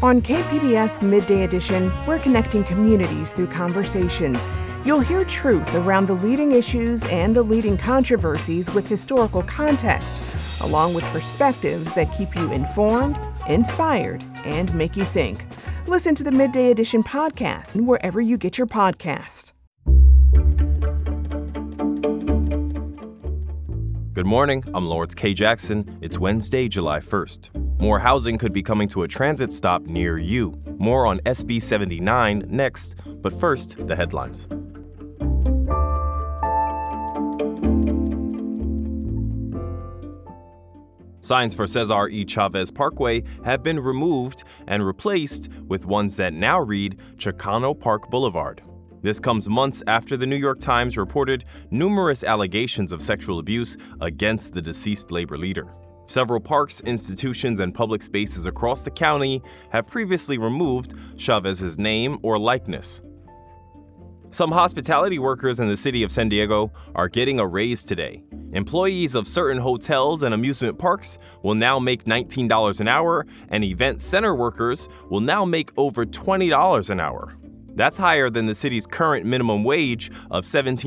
On KPBS Midday Edition, we're connecting communities through conversations. You'll hear truth around the leading issues and the leading controversies with historical context, along with perspectives that keep you informed, inspired, and make you think. Listen to the Midday Edition podcast and wherever you get your podcasts. Good morning, I'm Lawrence K. Jackson. It's Wednesday, July 1st. More housing could be coming to a transit stop near you. More on SB 79 next, but first, the headlines. Signs for Cesar E. Chavez Parkway have been removed and replaced with ones that now read Chicano Park Boulevard. This comes months after the New York Times reported numerous allegations of sexual abuse against the deceased labor leader. Several parks, institutions, and public spaces across the county have previously removed Chavez's name or likeness. Some hospitality workers in the city of San Diego are getting a raise today. Employees of certain hotels and amusement parks will now make $19 an hour, and event center workers will now make over $20 an hour. That's higher than the city's current minimum wage of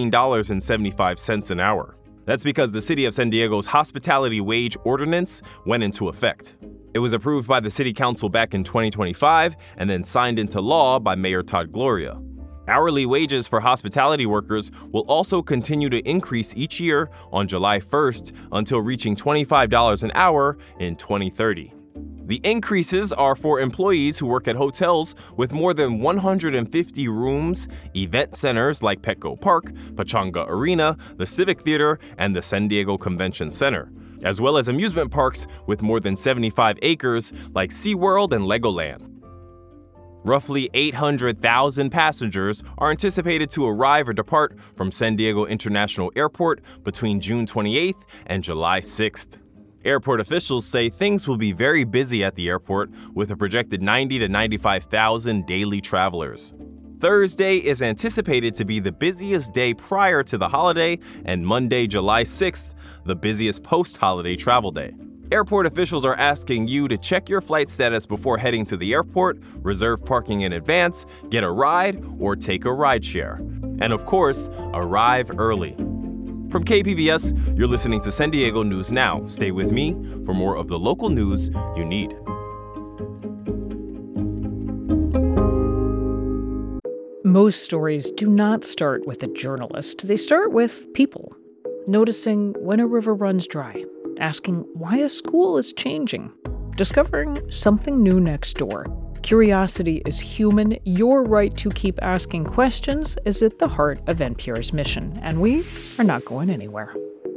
$17.75 an hour. That's because the city of San Diego's hospitality wage ordinance went into effect. It was approved by the city council back in 2025 and then signed into law by Mayor Todd Gloria. Hourly wages for hospitality workers will also continue to increase each year on July 1st until reaching $25 an hour in 2030. The increases are for employees who work at hotels with more than 150 rooms, event centers like Petco Park, Pachanga Arena, the Civic Theater, and the San Diego Convention Center, as well as amusement parks with more than 75 acres like SeaWorld and Legoland. Roughly 800,000 passengers are anticipated to arrive or depart from San Diego International Airport between June 28th and July 6th. Airport officials say things will be very busy at the airport with a projected 90 to 95,000 daily travelers. Thursday is anticipated to be the busiest day prior to the holiday, and Monday, July 6th, the busiest post-holiday travel day. Airport officials are asking you to check your flight status before heading to the airport, reserve parking in advance, get a ride, or take a rideshare. And of course, arrive early. From KPBS, you're listening to San Diego News Now. Stay with me for more of the local news you need. Most stories do not start with a journalist. They start with people. Noticing when a river runs dry. Asking why a school is changing. Discovering something new next door. Curiosity is human. Your right to keep asking questions is at the heart of NPR's mission, and we are not going anywhere.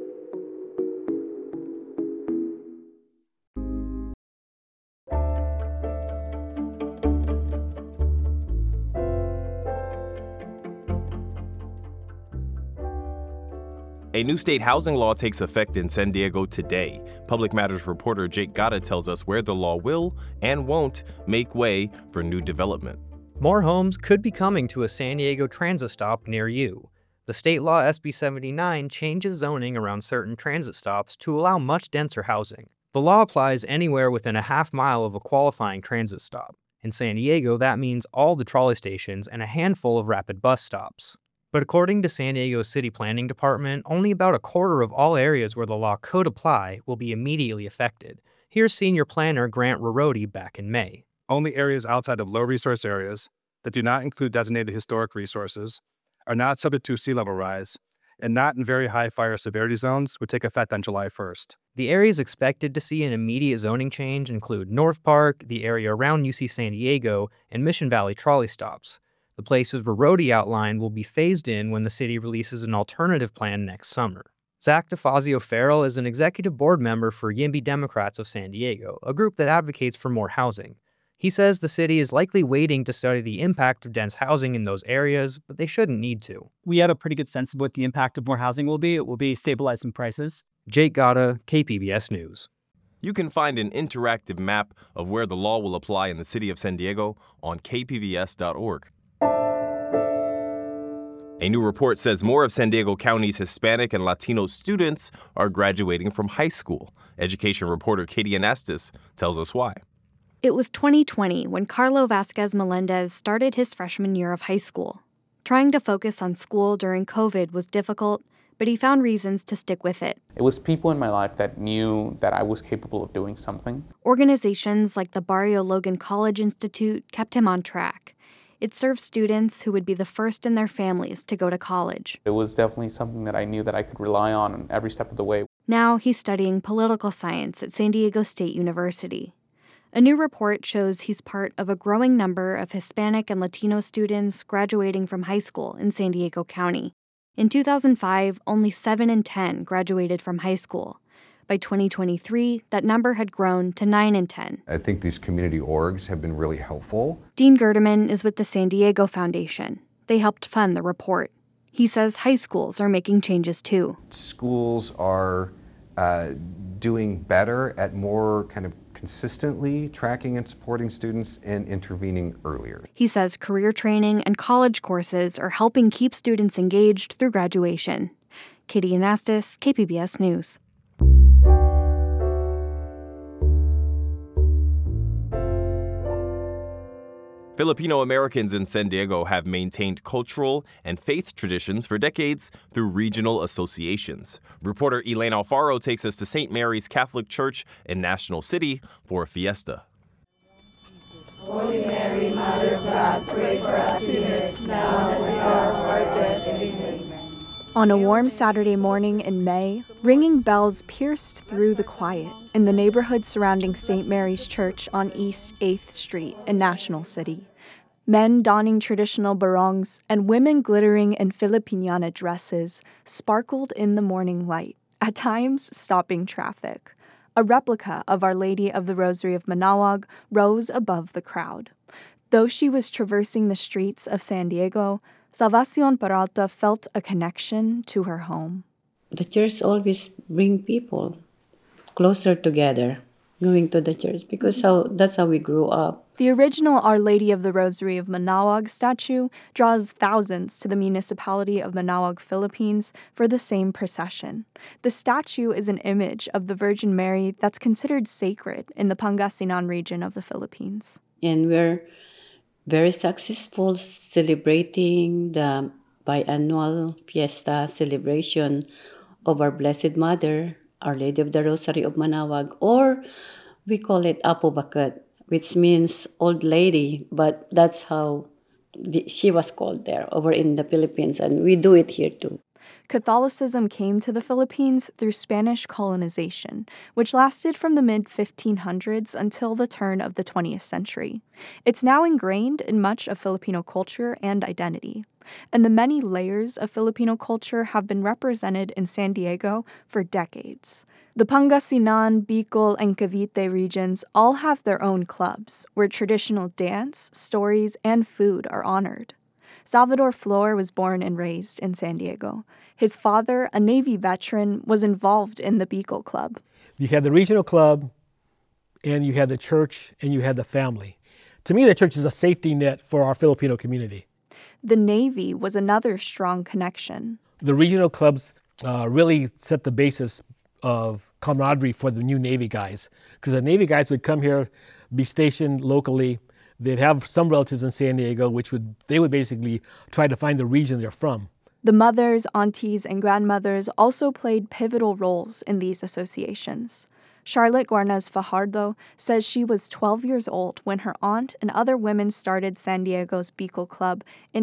A new state housing law takes effect in San Diego today. Public Matters reporter Jake Gatta tells us where the law will and won't make way for new development. More homes could be coming to a San Diego transit stop near you. The state law SB 79 changes zoning around certain transit stops to allow much denser housing. The law applies anywhere within a half mile of a qualifying transit stop. In San Diego, that means all the trolley stations and a handful of rapid bus stops. But according to San Diego's City Planning Department, only about a quarter of all areas where the law could apply will be immediately affected. Here's Senior Planner Grant Rorody back in May. Only areas outside of low-resource areas that do not include designated historic resources, are not subject to sea level rise, and not in very high fire severity zones would take effect on July 1st. The areas expected to see an immediate zoning change include North Park, the area around UC San Diego, and Mission Valley trolley stops. The places Rorody outlined will be phased in when the city releases an alternative plan next summer. Zach DeFazio Farrell is an executive board member for YIMBY Democrats of San Diego, a group that advocates for more housing. He says the city is likely waiting to study the impact of dense housing in those areas, but they shouldn't need to. We have a pretty good sense of what the impact of more housing will be. It will be stabilizing prices. Jake Gatta, KPBS News. You can find an interactive map of where the law will apply in the city of San Diego on kpbs.org. A new report says more of San Diego County's Hispanic and Latino students are graduating from high school. Education reporter Katie Anastas tells us why. It was 2020 when Carlo Vasquez Melendez started his freshman year of high school. Trying to focus on school during COVID was difficult, but he found reasons to stick with it. It was people in my life that knew that I was capable of doing something. Organizations like the Barrio Logan College Institute kept him on track. It served students who would be the first in their families to go to college. It was definitely something that I knew that I could rely on every step of the way. Now he's studying political science at San Diego State University. A new report shows he's part of a growing number of Hispanic and Latino students graduating from high school in San Diego County. In 2005, only 7 in 10 graduated from high school. By 2023, that number had grown to 9 in 10. I think these community orgs have been really helpful. Dean Gerdeman is with the San Diego Foundation. They helped fund the report. He says high schools are making changes too. Schools are doing better at more kind of consistently tracking and supporting students and intervening earlier. He says career training and college courses are helping keep students engaged through graduation. Katie Anastas, KPBS News. Filipino Americans in San Diego have maintained cultural and faith traditions for decades through regional associations. Reporter Elaine Alfaro takes us to St. Mary's Catholic Church in National City for a fiesta. Holy Mary, Mother of God, pray for us sinners, now and at our hour of death. Amen. On a warm Saturday morning in May, ringing bells pierced through the quiet in the neighborhood surrounding St. Mary's Church on East 8th Street in National City. Men donning traditional barongs and women glittering in Filipiniana dresses sparkled in the morning light, at times stopping traffic. A replica of Our Lady of the Rosary of Manaoag rose above the crowd. Though she was traversing the streets of San Diego, Salvacion Peralta felt a connection to her home. The church always bring people closer together, going to the church, because that's how we grew up. The original Our Lady of the Rosary of Manaoag statue draws thousands to the municipality of Manaoag, Philippines, for the same procession. The statue is an image of the Virgin Mary that's considered sacred in the Pangasinan region of the Philippines. And we're very successful celebrating the biannual fiesta celebration of our Blessed Mother, Our Lady of the Rosary of Manaoag, or we call it Apo Bakat, which means old lady, but that's how she was called there over in the Philippines, and we do it here too. Catholicism came to the Philippines through Spanish colonization, which lasted from the mid-1500s until the turn of the 20th century. It's now ingrained in much of Filipino culture and identity, and the many layers of Filipino culture have been represented in San Diego for decades. The Pangasinan, Bicol, and Cavite regions all have their own clubs, where traditional dance, stories, and food are honored. Salvador Flor was born and raised in San Diego. His father, a Navy veteran, was involved in the Bicol Club. You had the regional club, and you had the church, and you had the family. To me, the church is a safety net for our Filipino community. The Navy was another strong connection. The regional clubs really set the basis of camaraderie for the new Navy guys, because the Navy guys would come here, be stationed locally. They'd have some relatives in San Diego, they would basically try to find the region they're from. The mothers, aunties, and grandmothers also played pivotal roles in these associations. Charlotte Guarnaz Fajardo says she was 12 years old when her aunt and other women started San Diego's Bicol Club in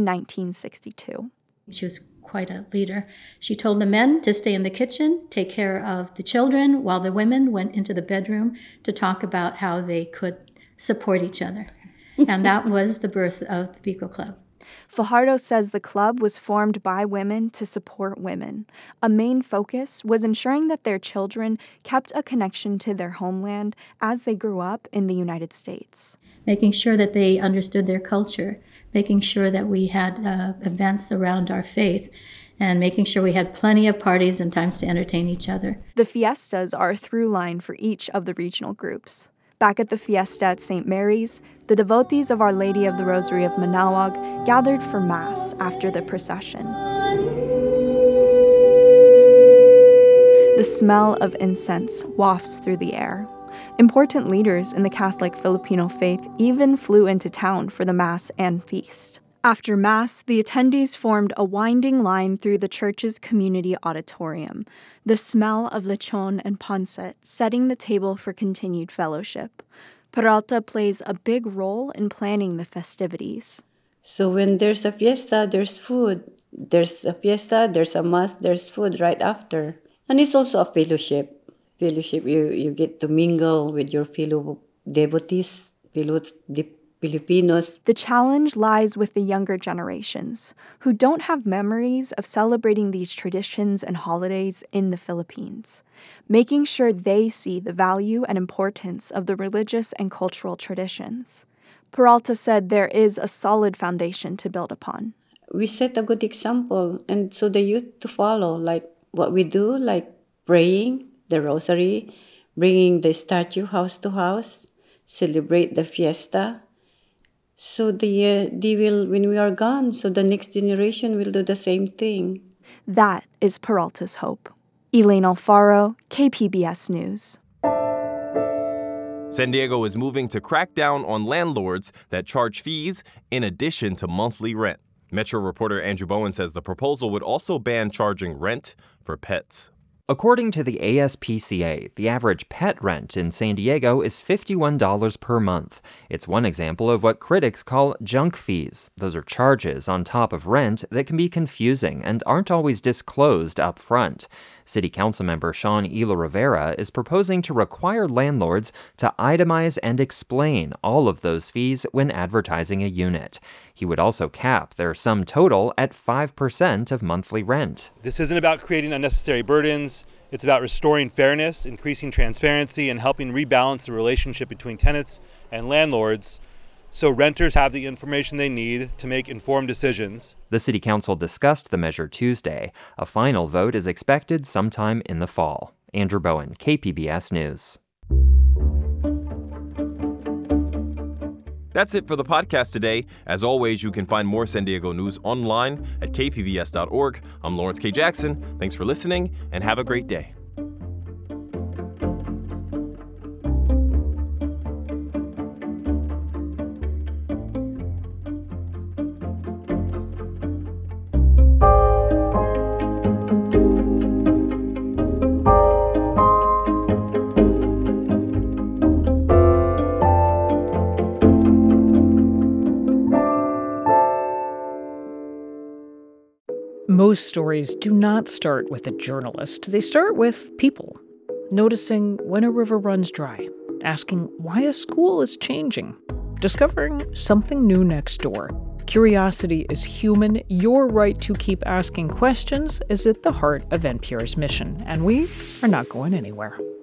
1962. She was quite a leader. She told the men to stay in the kitchen, take care of the children, while the women went into the bedroom to talk about how they could support each other. And that was the birth of the Bicol Club. Fajardo says the club was formed by women to support women. A main focus was ensuring that their children kept a connection to their homeland as they grew up in the United States. Making sure that they understood their culture, making sure that we had events around our faith, and making sure we had plenty of parties and times to entertain each other. The fiestas are a through line for each of the regional groups. Back at the fiesta at St. Mary's, the devotees of Our Lady of the Rosary of Manaoag gathered for Mass after the procession. The smell of incense wafts through the air. Important leaders in the Catholic Filipino faith even flew into town for the Mass and feast. After Mass, the attendees formed a winding line through the church's community auditorium, the smell of lechon and pancit setting the table for continued fellowship. Peralta plays a big role in planning the festivities. So when there's a fiesta, there's food. There's a fiesta, there's a Mass, there's food right after. And it's also a fellowship. You get to mingle with your fellow devotees, fellow Filipinos. The challenge lies with the younger generations, who don't have memories of celebrating these traditions and holidays in the Philippines, making sure they see the value and importance of the religious and cultural traditions. Peralta said there is a solid foundation to build upon. We set a good example, and so the youth to follow, like what we do, like praying, the rosary, bringing the statue house to house, celebrate the fiesta. So they will, when we are gone, so the next generation will do the same thing. That is Peralta's hope. Elaine Alfaro, KPBS News. San Diego is moving to crack down on landlords that charge fees in addition to monthly rent. Metro reporter Andrew Bowen says the proposal would also ban charging rent for pets. According to the ASPCA, the average pet rent in San Diego is $51 per month. It's one example of what critics call junk fees. Those are charges on top of rent that can be confusing and aren't always disclosed up front. City Council member Sean Elo Rivera is proposing to require landlords to itemize and explain all of those fees when advertising a unit. He would also cap their sum total at 5% of monthly rent. This isn't about creating unnecessary burdens. It's about restoring fairness, increasing transparency, and helping rebalance the relationship between tenants and landlords so renters have the information they need to make informed decisions. The City Council discussed the measure Tuesday. A final vote is expected sometime in the fall. Andrew Bowen, KPBS News. That's it for the podcast today. As always, you can find more San Diego news online at kpbs.org. I'm Lawrence K. Jackson. Thanks for listening, and have a great day. Most stories do not start with a journalist. They start with people, noticing when a river runs dry, asking why a school is changing, discovering something new next door. Curiosity is human. Your right to keep asking questions is at the heart of NPR's mission, and we are not going anywhere.